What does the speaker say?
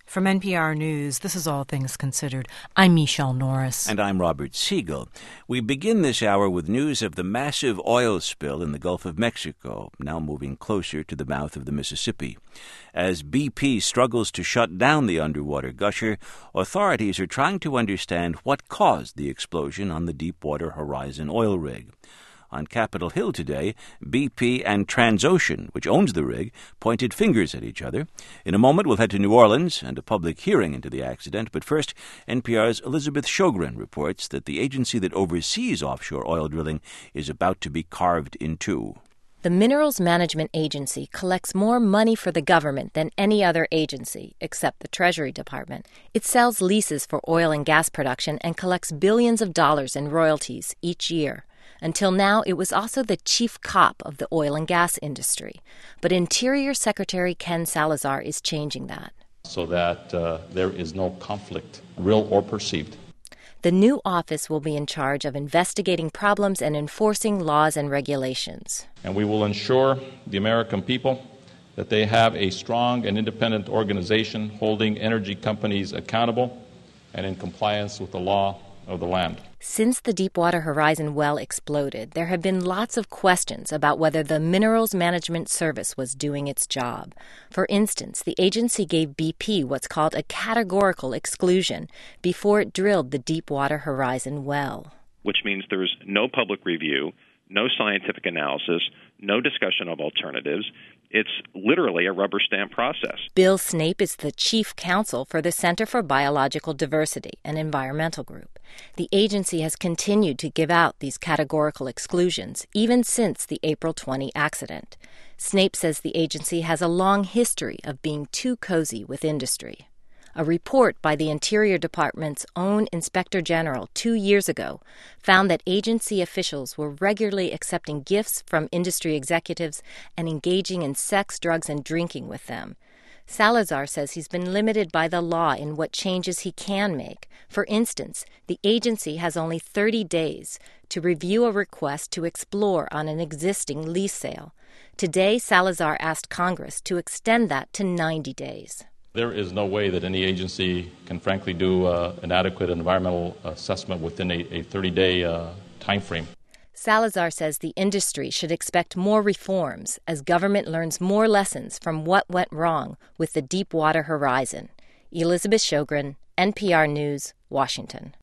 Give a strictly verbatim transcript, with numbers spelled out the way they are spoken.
From N P R News, this is All Things Considered. I'm Michelle Norris. And I'm Robert Siegel. We begin this hour with news of the massive oil spill in the Gulf of Mexico, now moving closer to the mouth of the Mississippi. As B P struggles to shut down the underwater gusher, authorities are trying to understand what caused the explosion on the Deepwater Horizon oil rig. On Capitol Hill today, B P and Transocean, which owns the rig, pointed fingers at each other. In a moment, we'll head to New Orleans and a public hearing into the accident. But first, N P R's Elizabeth Sjogren reports that the agency that oversees offshore oil drilling is about to be carved in two. The Minerals Management Agency collects more money for the government than any other agency, except the Treasury Department. It sells leases for oil and gas production and collects billions of dollars in royalties each year. Until now, it was also the chief cop of the oil and gas industry. But Interior Secretary Ken Salazar is changing that. So that uh, there is no conflict, real or perceived. The new office will be in charge of investigating problems and enforcing laws and regulations. And we will ensure the American people that they have a strong and independent organization holding energy companies accountable and in compliance with the law of the land. Since the Deepwater Horizon well exploded, there have been lots of questions about whether the Minerals Management Service was doing its job. For instance, the agency gave B P what's called a categorical exclusion before it drilled the Deepwater Horizon well. Which means there's no public review, no scientific analysis, no discussion of alternatives. It's literally a rubber stamp process. Bill Snape is the chief counsel for the Center for Biological Diversity, an environmental group. The agency has continued to give out these categorical exclusions, even since the April twentieth accident. Snape says the agency has a long history of being too cozy with industry. A report by the Interior Department's own Inspector General two years ago found that agency officials were regularly accepting gifts from industry executives and engaging in sex, drugs, and drinking with them. Salazar says he's been limited by the law in what changes he can make. For instance, the agency has only thirty days to review a request to explore on an existing lease sale. Today, Salazar asked Congress to extend that to ninety days. There is no way that any agency can frankly do uh, an adequate environmental assessment within a thirty-day uh, time frame. Salazar says the industry should expect more reforms as government learns more lessons from what went wrong with the Deepwater Horizon. Elizabeth Sjogren, N P R News, Washington.